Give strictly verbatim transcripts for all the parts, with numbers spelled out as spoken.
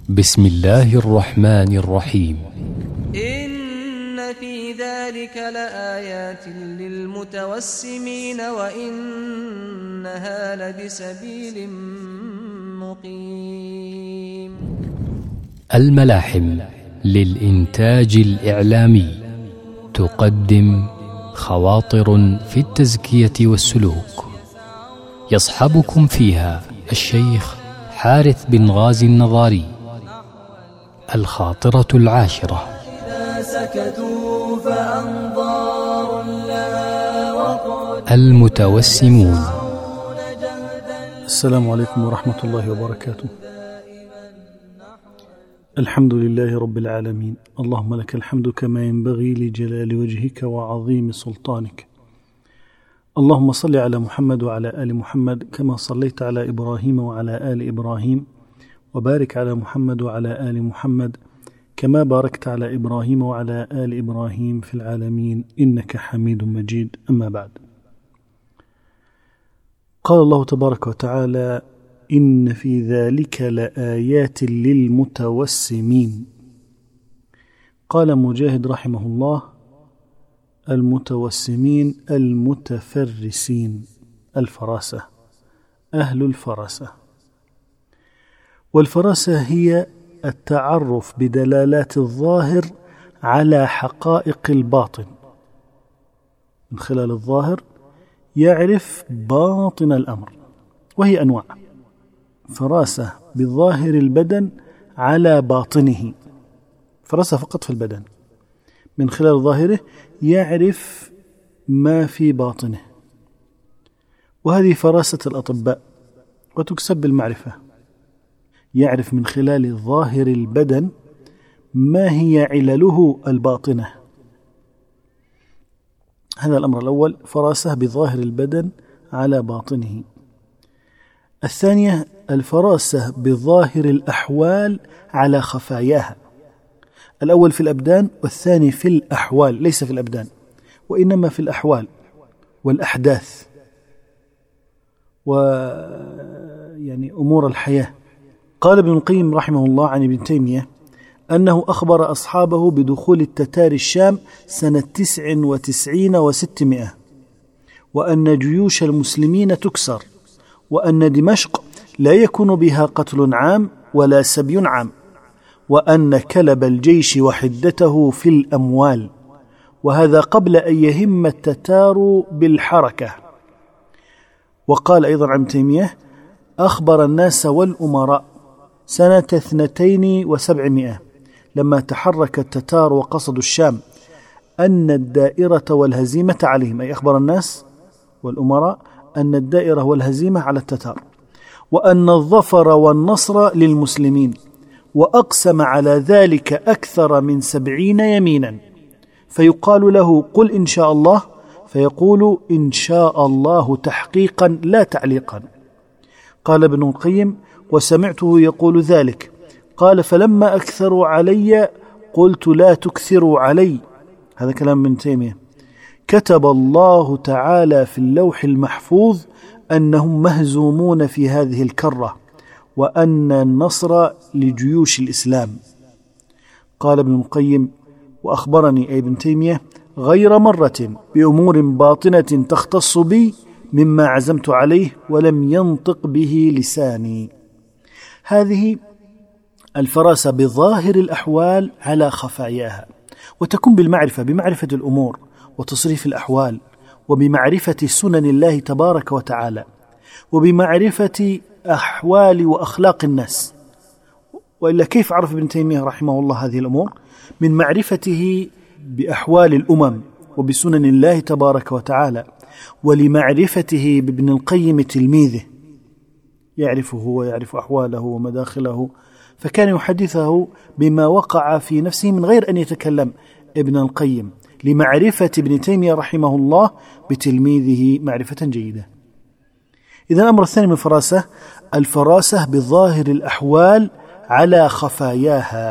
بسم الله الرحمن الرحيم. إن في ذلك لآيات للمتوسمين وإنها لبسبيل مقيم. الملاحم للإنتاج الإعلامي تقدم خواطر في التزكية والسلوك، يصحبكم فيها الشيخ حارث بن غازي النظاري. الخاطرة العاشرة: المتوسمون. السلام عليكم ورحمة الله وبركاته. الحمد لله رب العالمين، اللهم لك الحمد كما ينبغي لجلال وجهك وعظيم سلطانك. اللهم صل على محمد وعلى آل محمد كما صليت على إبراهيم وعلى آل إبراهيم، وبارك على محمد وعلى آل محمد كما باركت على إبراهيم وعلى آل إبراهيم في العالمين إنك حميد مجيد. أما بعد، قال الله تبارك وتعالى: إن في ذلك لآيات للمتوسمين. قال مجاهد رحمه الله: المتوسمين المتفرسين، الفراسة، أهل الفراسة. والفراسة هي التعرف بدلالات الظاهر على حقائق الباطن. من خلال الظاهر يعرف باطن الأمر، وهي أنواع: فراسة بظاهر البدن على باطنه، فراسة فقط في البدن، من خلال ظاهره يعرف ما في باطنه، وهذه فراسة الأطباء وتكسب بالمعرفة. يعرف من خلال ظاهر البدن ما هي علله الباطنة. هذا الأمر الأول، فراسة بظاهر البدن على باطنه. الثانية الفراسة بظاهر الأحوال على خفاياها. الأول في الأبدان والثاني في الأحوال، ليس في الأبدان وإنما في الأحوال والأحداث ويعني أمور الحياة. قال ابن القيم رحمه الله عن ابن تيمية أنه أخبر أصحابه بدخول التتار الشام سنة تسع وتسعين وستمائة، وأن جيوش المسلمين تكسر، وأن دمشق لا يكون بها قتل عام ولا سبي عام، وأن كلب الجيش وحدته في الأموال، وهذا قبل أن يهم التتار بالحركة. وقال أيضا عن تيمية: أخبر الناس والأمراء سنة اثنتين وسبعمائة لما تحرك التتار وقصدوا الشام أن الدائرة والهزيمة عليهم، أي أخبر الناس والأمراء أن الدائرة والهزيمة على التتار، وأن الظفر والنصر للمسلمين، وأقسم على ذلك أكثر من سبعين يمينا، فيقال له: قل إن شاء الله، فيقول: إن شاء الله تحقيقا لا تعليقا. قال ابن القيم: وسمعته يقول ذلك. قال: فلما أكثروا علي قلت لا تكثروا علي. هذا كلام ابن تيمية. كتب الله تعالى في اللوح المحفوظ أنهم مهزومون في هذه الكرة، وأن النصر لجيوش الإسلام. قال ابن القيم: وأخبرني أي ابن تيمية غير مرة بأمور باطنة تختص بي مما عزمت عليه ولم ينطق به لساني. هذه الفراسة بظاهر الأحوال على خفاياها، وتكون بالمعرفة، بمعرفة الأمور وتصريف الأحوال، وبمعرفة سنن الله تبارك وتعالى، وبمعرفة أحوال وأخلاق الناس. وإلا كيف عرف ابن تيمية رحمه الله هذه الأمور؟ من معرفته بأحوال الأمم وبسنن الله تبارك وتعالى، ولمعرفته بابن القيم تلميذه، يعرفه ويعرف أحواله ومداخله، فكان يحدثه بما وقع في نفسه من غير أن يتكلم ابن القيم، لمعرفة ابن تيمية رحمه الله بتلميذه معرفة جيدة. إذن الأمر الثاني من الفراسة الفراسة بظاهر الأحوال على خفاياها.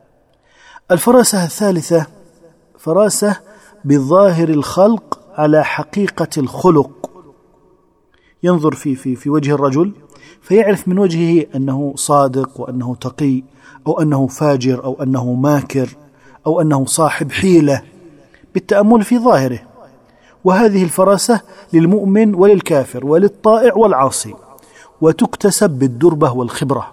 الفراسة الثالثة فراسة بظاهر الخلق على حقيقة الخلق. ينظر في في في وجه الرجل فيعرف من وجهه أنه صادق وأنه تقي أو أنه فاجر أو أنه ماكر أو أنه صاحب حيلة بالتأمل في ظاهره. وهذه الفراسة للمؤمن وللكافر وللطائع والعاصي، وتكتسب بالدربة والخبرة،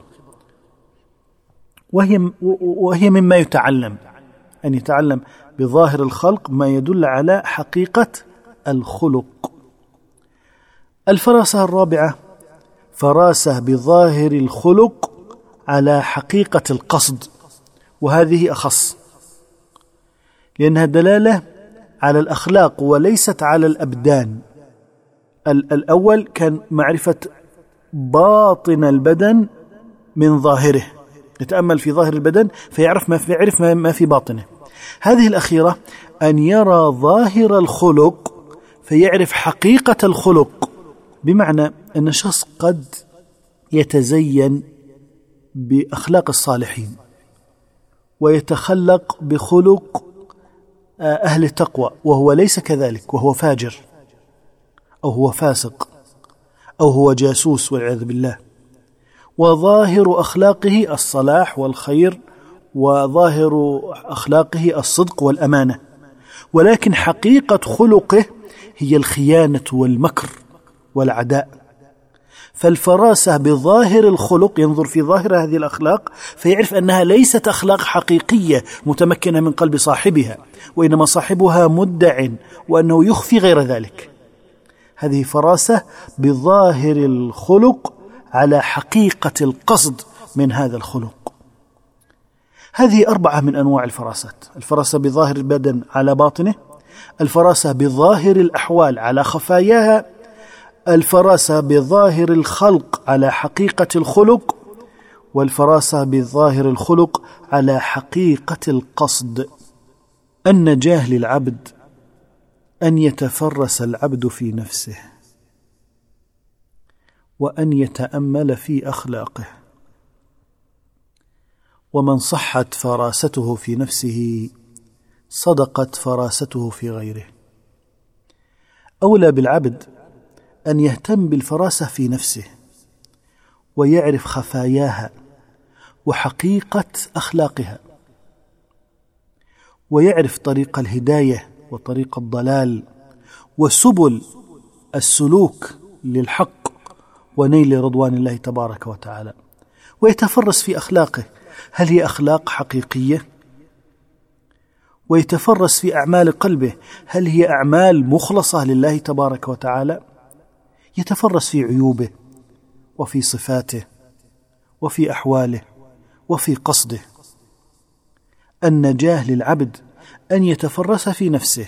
وهي, وهي مما يتعلم، أن يتعلم بظاهر الخلق ما يدل على حقيقة الخلق. الفراسة الرابعة فراسة بظاهر الخلق على حقيقة القصد، وهذه أخص لأنها دلالة على الأخلاق وليست على الأبدان. الأول كان معرفة باطن البدن من ظاهره، يتأمل في ظاهر البدن فيعرف ما في, يعرف ما في باطنه. هذه الأخيرة أن يرى ظاهر الخلق فيعرف حقيقة الخلق، بمعنى أن الشخص قد يتزين بأخلاق الصالحين ويتخلق بخلق أهل التقوى وهو ليس كذلك، وهو فاجر أو هو فاسق أو هو جاسوس والعياذ بالله، وظاهر أخلاقه الصلاح والخير وظاهر أخلاقه الصدق والأمانة، ولكن حقيقة خلقه هي الخيانة والمكر والعداء. فالفراسة بظاهر الخلق ينظر في ظاهر هذه الأخلاق فيعرف أنها ليست أخلاق حقيقية متمكنة من قلب صاحبها، وإنما صاحبها مدع وأنه يخفي غير ذلك. هذه فراسة بظاهر الخلق على حقيقة القصد من هذا الخلق. هذه أربعة من أنواع الفراسات: الفراسة بظاهر البدن على باطنه، الفراسة بظاهر الأحوال على خفاياها، الفراسة بظاهر الخلق على حقيقة الخلق، والفراسة بظاهر الخلق على حقيقة القصد. النجاة للعبد أن يتفرس العبد في نفسه وأن يتأمل في أخلاقه، ومن صحت فراسته في نفسه صدقت فراسته في غيره. أولى بالعبد أن يهتم بالفراسة في نفسه ويعرف خفاياها وحقيقة أخلاقها، ويعرف طريق الهداية وطريق الضلال وسبل السلوك للحق ونيل رضوان الله تبارك وتعالى، ويتفرس في أخلاقه، هل هي أخلاق حقيقية؟ ويتفرس في أعمال قلبه، هل هي أعمال مخلصة لله تبارك وتعالى؟ يتفرس في عيوبه وفي صفاته وفي أحواله وفي قصده. النجاة للعبد أن يتفرس في نفسه،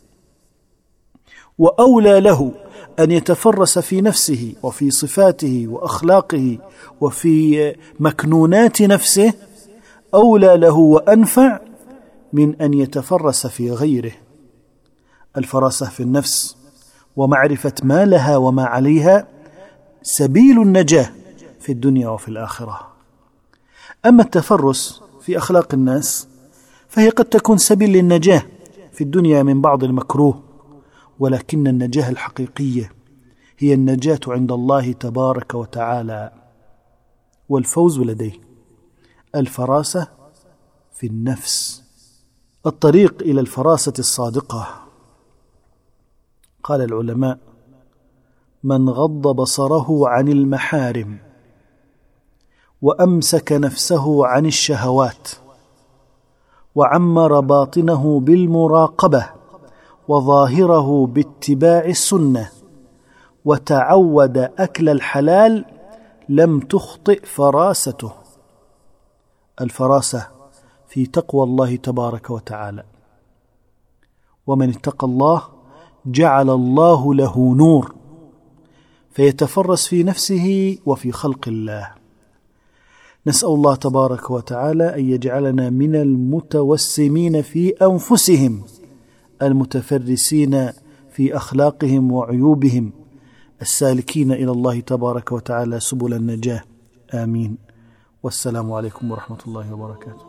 وأولى له أن يتفرس في نفسه وفي صفاته وأخلاقه وفي مكنونات نفسه، أولى له وأنفع من أن يتفرس في غيره. الفراسة في النفس ومعرفة ما لها وما عليها سبيل النجاة في الدنيا وفي الآخرة. أما التفرس في أخلاق الناس فهي قد تكون سبيل للنجاة في الدنيا من بعض المكروه، ولكن النجاة الحقيقية هي النجاة عند الله تبارك وتعالى والفوز لديه. الفراسة في النفس. الطريق إلى الفراسة الصادقة، قال العلماء: من غض بصره عن المحارم وأمسك نفسه عن الشهوات وعمر باطنه بالمراقبة وظاهره باتباع السنة وتعود أكل الحلال لم تخطئ فراسته. الفراسة في تقوى الله تبارك وتعالى، ومن اتقى الله جعل الله له نور، فيتفرس في نفسه وفي خلق الله. نسأل الله تبارك وتعالى أن يجعلنا من المتوسمين في أنفسهم المتفرسين في أخلاقهم وعيوبهم السالكين إلى الله تبارك وتعالى سبل النجاة. آمين. والسلام عليكم ورحمة الله وبركاته.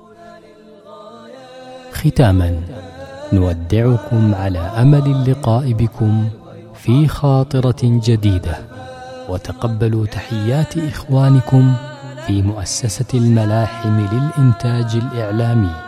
ختاما نودعكم على أمل اللقاء بكم في خاطرة جديدة وتقبلوا تحيات إخوانكم في مؤسسة الملاحم للإنتاج الإعلامي.